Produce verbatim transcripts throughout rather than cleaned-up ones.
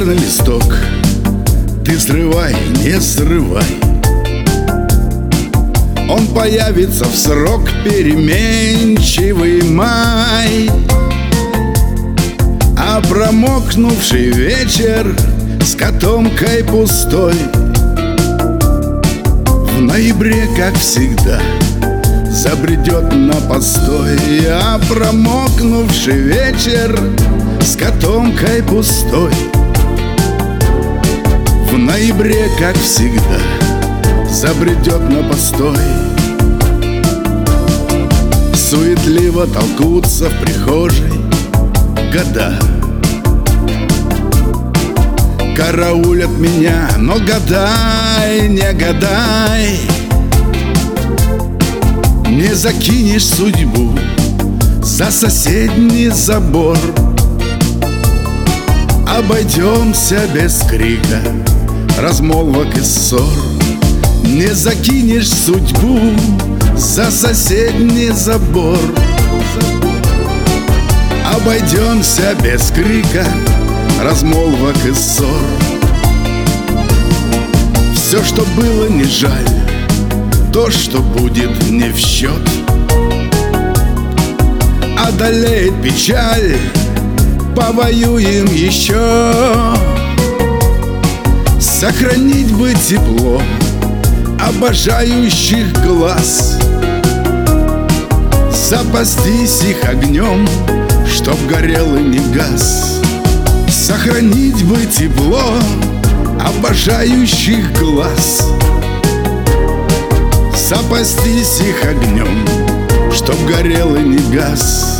Календарный листок ты срывай, не срывай, он появится в срок переменчивый май. А промокнувший вечер с котомкой пустой в ноябре, как всегда, забредет на постой. А промокнувший вечер с котомкой пустой в ноябре, как всегда, забредет на постой. Суетливо толкутся в прихожей года, караулят меня, но гадай, не гадай, не закинешь судьбу за соседний забор. Обойдемся без крика, размолвок и ссор. Не закинешь судьбу за соседний забор. Обойдемся без крика, размолвок и ссор. Все, что было, не жаль, то, что будет, не в счет. Одолеет печаль, повоюем еще. Сохранить бы тепло обожающих глаз, запастись их огнем, чтоб горел и не гас. Сохранить бы тепло обожающих глаз, запастись их огнем, чтоб горел и не гас.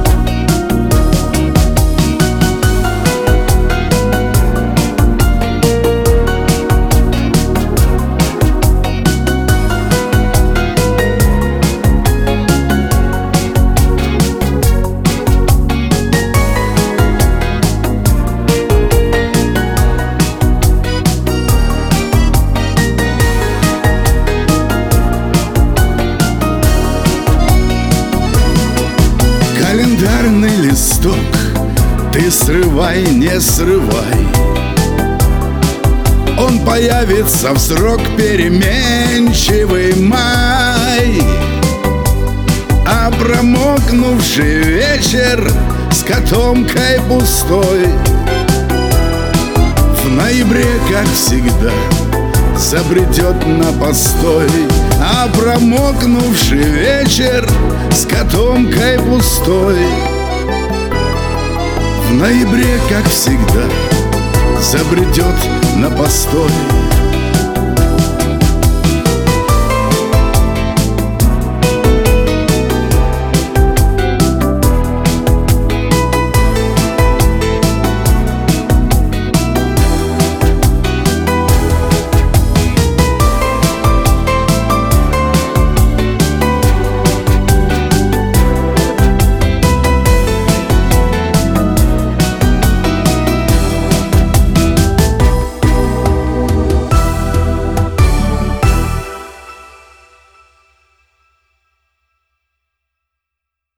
Календарный листок ты срывай, не срывай, он появится в срок переменчивый май. А промокнувший вечер с котомкой пустой в ноябре, как всегда, забредет на постой. А промокнувший вечер с котомкой пустой в ноябре, как всегда, забредет на постой.